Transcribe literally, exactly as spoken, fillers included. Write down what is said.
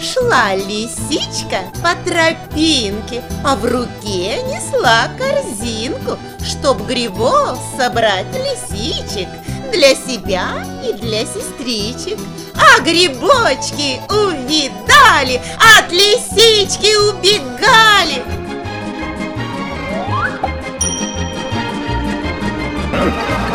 Шла лисичка по тропинке, а в руке несла корзинку, чтоб грибов собрать лисичек для себя и для сестричек. А грибочки увидали, от лисички убегали. Huh?